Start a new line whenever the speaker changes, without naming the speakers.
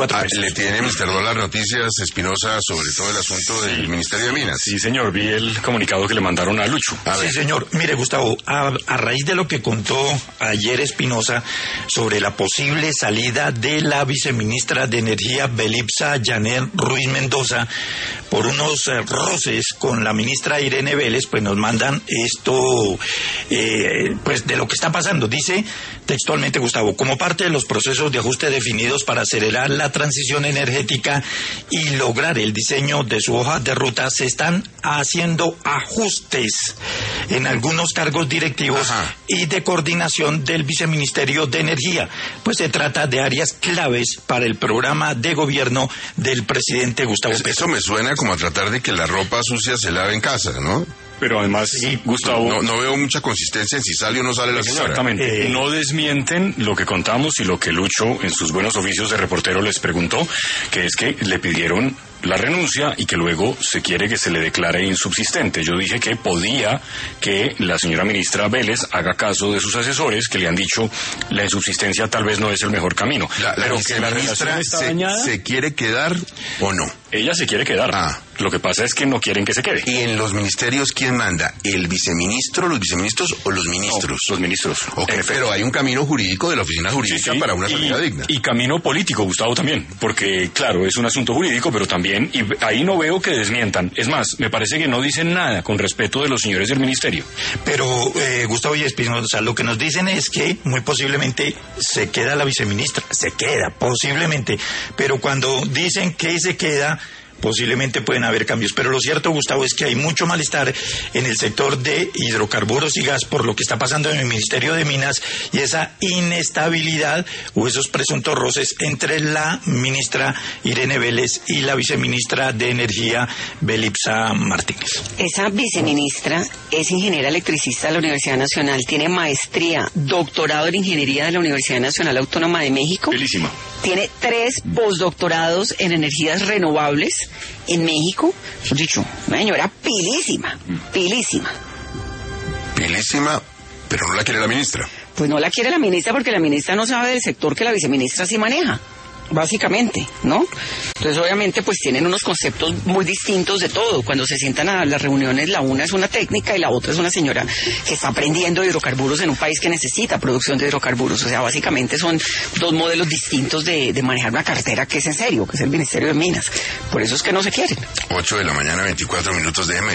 Le tiene Mr. Dólar noticias, Espinosa, sobre todo el asunto del Ministerio de Minas.
Sí, señor, vi el comunicado que le mandaron a Lucho.
Sí, señor. Mire, Gustavo, a raíz de lo que contó ayer Espinosa sobre la posible salida de la viceministra de Energía, Belipsa Janet Ruiz Mendoza, por unos roces con la ministra Irene Vélez, pues nos mandan esto, pues de lo que está pasando. Dice textualmente, Gustavo, como parte de los procesos de ajuste definidos para acelerar la transición energética y lograr el diseño de su hoja de ruta, se están haciendo ajustes en algunos cargos directivos y de coordinación del Viceministerio de Energía. Pues se trata de áreas claves para el programa de gobierno del presidente Gustavo Petro.
Eso me suena como a tratar de que la ropa sucia se lave en casa, ¿no?
Pero además, sí, Gustavo...
No veo mucha consistencia en si sale o no sale la señora.
Exactamente. No desmienten lo que contamos y lo que Lucho, en sus buenos oficios de reportero, les preguntó, que es que le pidieron la renuncia y que luego se quiere que se le declare insubsistente. Yo dije que podía que la señora ministra Vélez haga caso de sus asesores que le han dicho la insubsistencia tal vez no es el mejor camino.
Pero que la ministra se quiere quedar o no.
Ella se quiere quedar. Lo que pasa es que no quieren que se quede.
¿Y en los ministerios quién manda? ¿El viceministro, los viceministros o los ministros?
No, los ministros.
Okay, pero hay un camino jurídico de la oficina jurídica para una salida digna.
Y camino político, Gustavo, también. Porque, claro, es un asunto jurídico, pero también, y ahí no veo que desmientan. Es más, me parece que no dicen nada con respecto de los señores del ministerio.
Pero, Gustavo y Espinosa, lo que nos dicen es que muy posiblemente se queda la viceministra. Se queda, posiblemente. Pero cuando dicen que se queda, posiblemente pueden haber cambios, pero lo cierto, Gustavo, es que hay mucho malestar en el sector de hidrocarburos y gas por lo que está pasando en el Ministerio de Minas y esa inestabilidad o esos presuntos roces entre la ministra Irene Vélez y la viceministra de Energía, Belipsa Martínez.
Esa viceministra es ingeniera electricista de la Universidad Nacional, tiene maestría, doctorado en ingeniería de la Universidad Nacional Autónoma de México.
Belísima.
Tiene 3 postdoctorados en energías renovables en México. Dicho, una señora pilísima, pilísima.
Pilísima, pero no la quiere la ministra.
Pues no la quiere la ministra porque la ministra no sabe del sector que la viceministra sí maneja, básicamente, ¿no? Entonces, obviamente, pues tienen unos conceptos muy distintos de todo. Cuando se sientan a las reuniones, la una es una técnica y la otra es una señora que está aprendiendo hidrocarburos en un país que necesita producción de hidrocarburos. O sea, básicamente son 2 modelos distintos de manejar una cartera que es en serio, que es el Ministerio de Minas. Por eso es que no se quieren.
8 de la mañana, 24 minutos de M.